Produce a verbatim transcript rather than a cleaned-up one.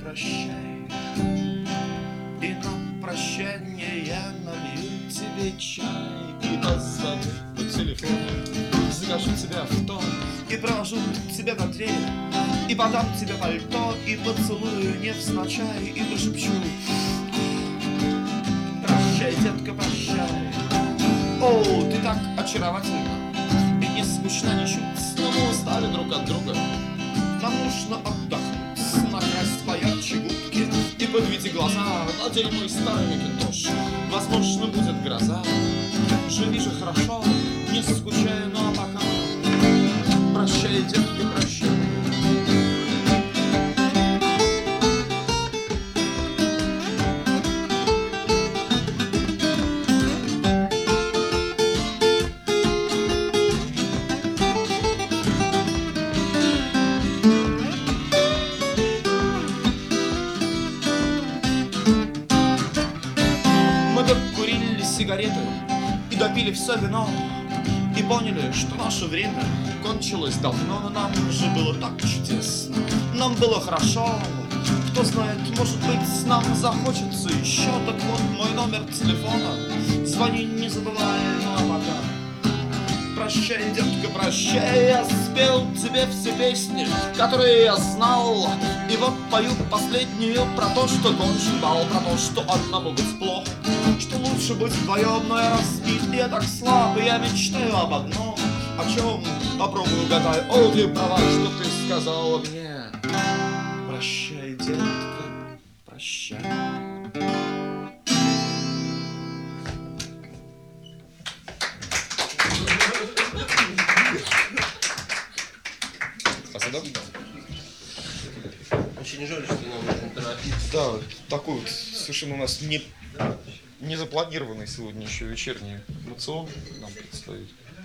прощай. И на прощание я налью тебе чай. И позвоню по телефону, закажу тебя в дом и провожу тебя на дверь, и подам тебе пальто, и поцелую невзначай, и прошепчу: прощай, детка, прощай. О, ты так очаровательна и не скучна ничуть, но мы устали друг от друга. Нам нужно отдохнуть, накрасить поярче губки и подведи глаза. Надень мой старый макинтош, возможно, будет гроза. Живи же хорошо, не скучай, ну а пока прощай, детки, прощай. Мы докурили сигареты и допили все вино, и поняли, что наше время кончилось давно. Но нам же было так чудесно, нам было хорошо. Кто знает, может быть, нам захочется еще. Так вот мой номер телефона, звони, не забывай, ну а пока прощай, детка, прощай. Я спел тебе все песни, которые я знал, и вот пою последнюю про то, что кончен бал, про то, что одному быть плохо, что лучше быть вдвоем. Но я разбит, я так слаб, и я мечтаю об одном. О чем? Попробуй угадай. О, ты права, что ты сказала мне. Прощай, детка, прощай. Спасибо. Очень жаль, что нам нужно торопиться. Да, такой вот совершенно у нас не, не запланированный сегодня еще вечерний рацион нам предстоит.